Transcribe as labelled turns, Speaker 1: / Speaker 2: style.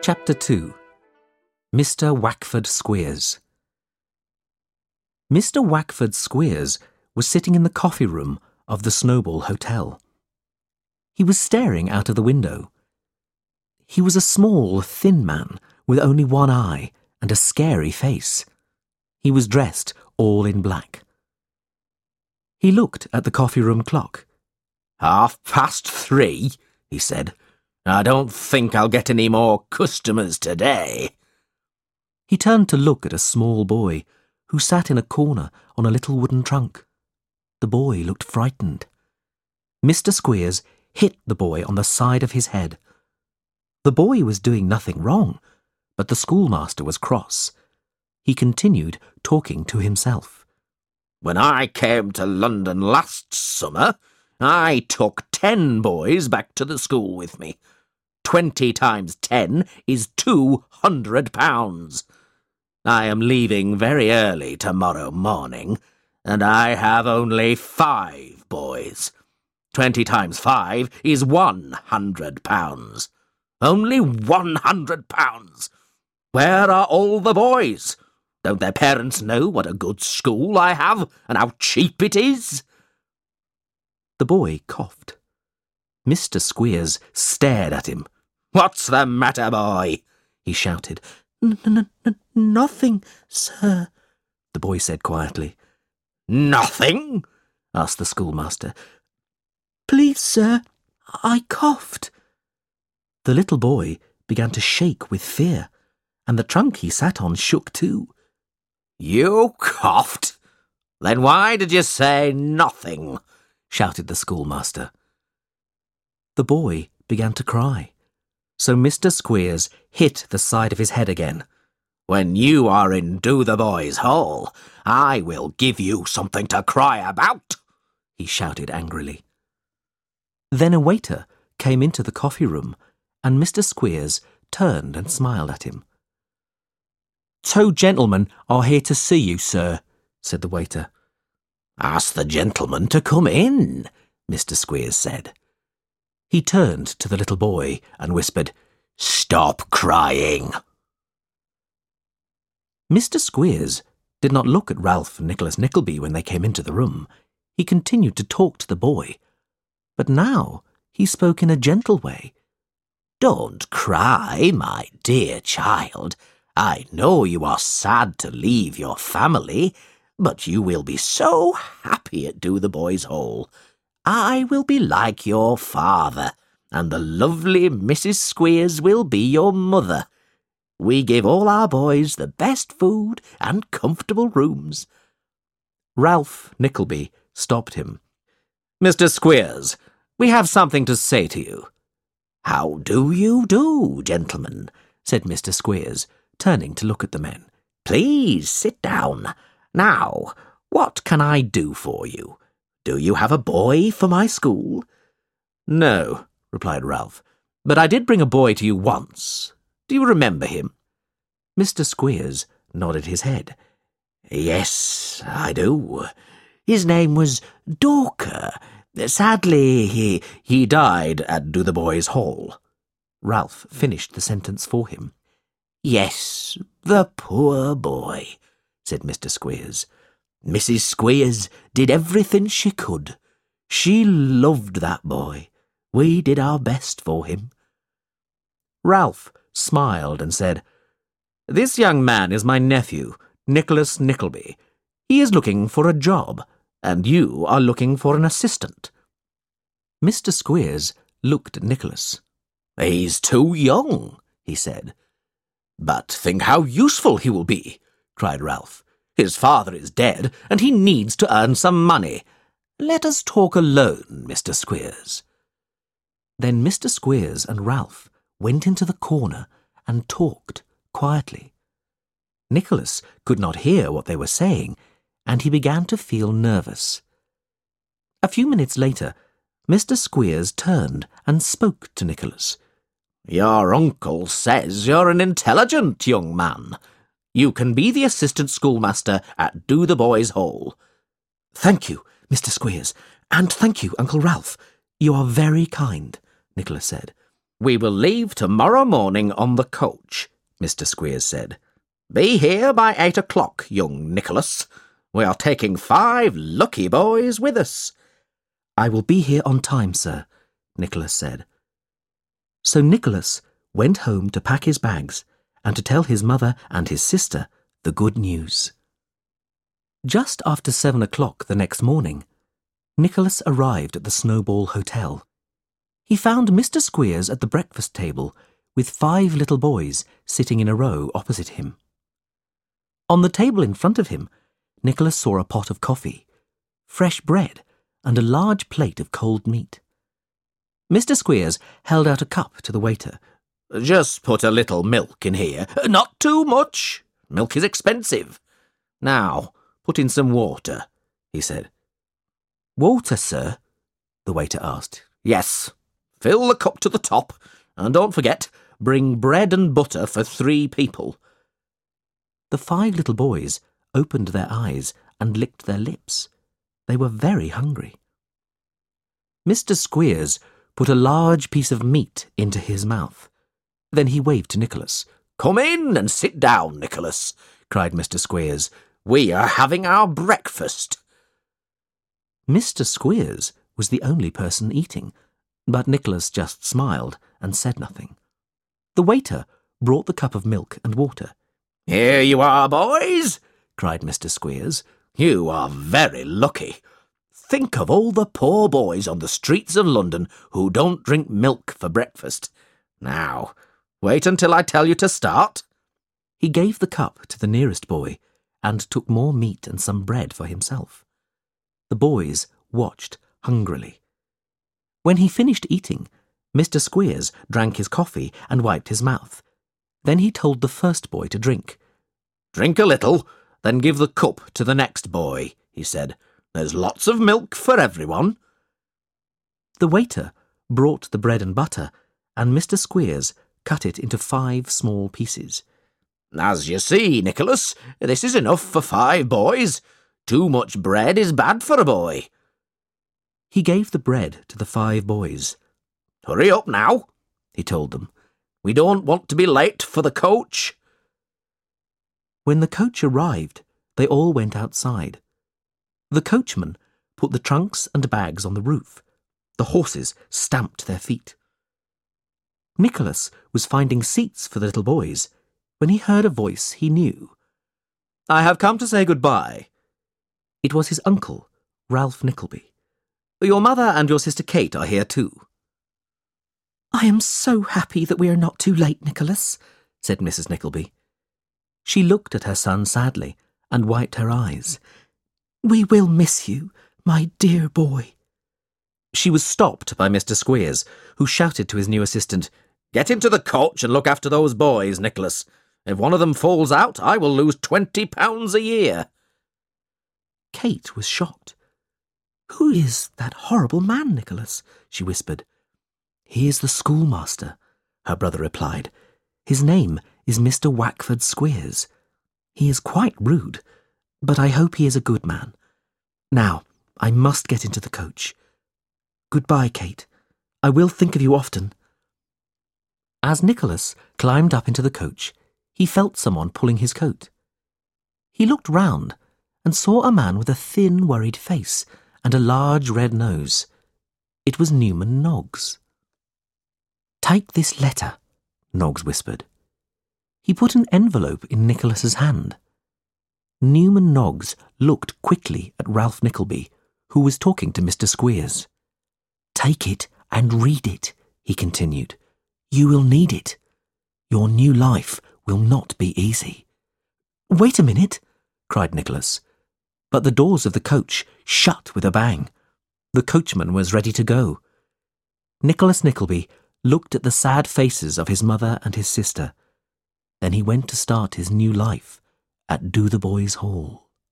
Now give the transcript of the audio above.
Speaker 1: Chapter 2. Mr. Wackford Squeers. Mr. Wackford Squeers was sitting in the coffee room of the Snowball Hotel. He was staring out of the window. He was a small, thin man with only one eye and a scary face. He was dressed all in black. He looked at the coffee room clock.
Speaker 2: 3:30, he said. I don't think I'll get any more customers today.
Speaker 1: He turned to look at a small boy who sat in a corner on a little wooden trunk. The boy looked frightened. Mr. Squeers hit the boy on the side of his head. The boy was doing nothing wrong, but the schoolmaster was cross. He continued talking to himself.
Speaker 2: When I came to London last summer, I took 10 boys back to the school with me. 20 times 10 is £200. I am leaving very early tomorrow morning, and I have only 5 boys. 20 times 5 is £100. Only £100. Where are all the boys? Don't their parents know what a good school I have and how cheap it is?
Speaker 1: The boy coughed. Mr. Squeers stared at him.
Speaker 2: What's the matter, boy? He shouted.
Speaker 3: Nothing, sir,
Speaker 1: the boy said quietly.
Speaker 2: Nothing? Asked the schoolmaster.
Speaker 3: Please, sir, I coughed.
Speaker 1: The little boy began to shake with fear, and the trunk he sat on shook too.
Speaker 2: You coughed? Then why did you say nothing? Shouted the schoolmaster.
Speaker 1: The boy began to cry, so Mr. Squeers hit the side of his head again.
Speaker 2: When you are in Do the Boys' Hall, I will give you something to cry about, he shouted angrily.
Speaker 1: Then a waiter came into the coffee room, and Mr. Squeers turned and smiled at him.
Speaker 4: 2 gentlemen are here to see you, sir, said the waiter.
Speaker 2: Ask the gentleman to come in, Mr. Squeers said.
Speaker 1: He turned to the little boy and whispered,
Speaker 2: Stop crying.
Speaker 1: Mr. Squeers did not look at Ralph and Nicholas Nickleby when they came into the room. He continued to talk to the boy, but now he spoke in a gentle way.
Speaker 2: Don't cry, my dear child. I know you are sad to leave your family, but you will be so happy at Do the Boys' Hall. I will be like your father, and the lovely Mrs. Squeers will be your mother. We give all our boys the best food and comfortable rooms.
Speaker 1: Ralph Nickleby stopped him.
Speaker 2: Mr. Squeers, we have something to say to you. How do you do, gentlemen? Said Mr. Squeers, turning to look at the men. Please sit down. Now, what can I do for you? Do you have a boy for my school?
Speaker 1: No, replied Ralph, but I did bring a boy to you once. Do you remember him? Mr. Squeers nodded his head.
Speaker 2: Yes, I do. His name was Dawker. Sadly, he died at Do the Boys' Hall.
Speaker 1: Ralph finished the sentence for him.
Speaker 2: Yes, the poor boy, said Mr. Squeers. Mrs. Squeers did everything she could. She loved that boy. We did our best for him.
Speaker 1: Ralph smiled and said, This young man is my nephew, Nicholas Nickleby. He is looking for a job, and you are looking for an assistant. Mr. Squeers looked at Nicholas.
Speaker 2: He's too young, he said. But think how useful he will be, cried Ralph. His father is dead, and he needs to earn some money. Let us talk alone, Mr. Squeers.
Speaker 1: Then Mr. Squeers and Ralph went into the corner and talked quietly. Nicholas could not hear what they were saying, and he began to feel nervous. A few minutes later, Mr. Squeers turned and spoke to Nicholas.
Speaker 2: Your uncle says you're an intelligent young man. You can be the assistant schoolmaster at Do the Boys' Hall.
Speaker 1: Thank you, Mr. Squeers, and thank you, Uncle Ralph. You are very kind, Nicholas said.
Speaker 2: We will leave tomorrow morning on the coach, Mr. Squeers said. Be here by 8 o'clock, young Nicholas. We are taking 5 lucky boys with us.
Speaker 1: I will be here on time, sir, Nicholas said. So Nicholas went home to pack his bags and to tell his mother and his sister the good news. Just after 7 o'clock the next morning, Nicholas arrived at the Snowball Hotel. He found Mr. Squeers at the breakfast table with 5 little boys sitting in a row opposite him. On the table in front of him, Nicholas saw a pot of coffee, fresh bread, and a large plate of cold meat. Mr. Squeers held out a cup to the waiter.
Speaker 2: Just put a little milk in here. Not too much. Milk is expensive. Now, put in some water, he said.
Speaker 1: Water, sir? The waiter asked.
Speaker 2: Yes. Fill the cup to the top, and don't forget, bring bread and butter for 3 people.
Speaker 1: The 5 little boys opened their eyes and licked their lips. They were very hungry. Mr. Squeers put a large piece of meat into his mouth. Then he waved to Nicholas.
Speaker 2: Come in and sit down, Nicholas, cried Mr. Squeers. We are having our breakfast.
Speaker 1: Mr. Squeers was the only person eating, but Nicholas just smiled and said nothing. The waiter brought the cup of milk and water.
Speaker 2: Here you are, boys, cried Mr. Squeers. You are very lucky. Think of all the poor boys on the streets of London who don't drink milk for breakfast. Now, wait until I tell you to start.
Speaker 1: He gave the cup to the nearest boy and took more meat and some bread for himself. The boys watched hungrily. When he finished eating, Mr. Squeers drank his coffee and wiped his mouth. Then he told the first boy to drink.
Speaker 2: Drink a little, then give the cup to the next boy, he said. There's lots of milk for everyone.
Speaker 1: The waiter brought the bread and butter, and Mr. Squeers cut it into 5 small pieces.
Speaker 2: As you see, Nicholas, this is enough for 5 boys. Too much bread is bad for a boy.
Speaker 1: He gave the bread to the 5 boys.
Speaker 2: Hurry up now, he told them. We don't want to be late for the coach.
Speaker 1: When the coach arrived, they all went outside. The coachman put the trunks and bags on the roof. The horses stamped their feet. Nicholas was finding seats for the little boys when he heard a voice he knew.
Speaker 4: I have come to say goodbye.
Speaker 1: It was his uncle, Ralph Nickleby.
Speaker 4: Your mother and your sister Kate are here too.
Speaker 3: I am so happy that we are not too late, Nicholas,
Speaker 1: said Mrs. Nickleby. She looked at her son sadly and wiped her eyes.
Speaker 3: We will miss you, my dear boy.
Speaker 1: She was stopped by Mr. Squeers, who shouted to his new assistant,
Speaker 2: Get into the coach and look after those boys, Nicholas. If one of them falls out, I will lose £20 a year.
Speaker 1: Kate was shocked. Who is that horrible man, Nicholas? She whispered. He is the schoolmaster, her brother replied. His name is Mr. Wackford Squeers. He is quite rude, but I hope he is a good man. Now, I must get into the coach. Goodbye, Kate. I will think of you often. As Nicholas climbed up into the coach, he felt someone pulling his coat. He looked round and saw a man with a thin, worried face and a large red nose. It was Newman Noggs. Take this letter, Noggs whispered. He put an envelope in Nicholas's hand. Newman Noggs looked quickly at Ralph Nickleby, who was talking to Mr. Squeers. Take it and read it, he continued. You will need it. Your new life will not be easy. Wait a minute, cried Nicholas. But the doors of the coach shut with a bang. The coachman was ready to go. Nicholas Nickleby looked at the sad faces of his mother and his sister. Then he went to start his new life at Dotheboys Hall.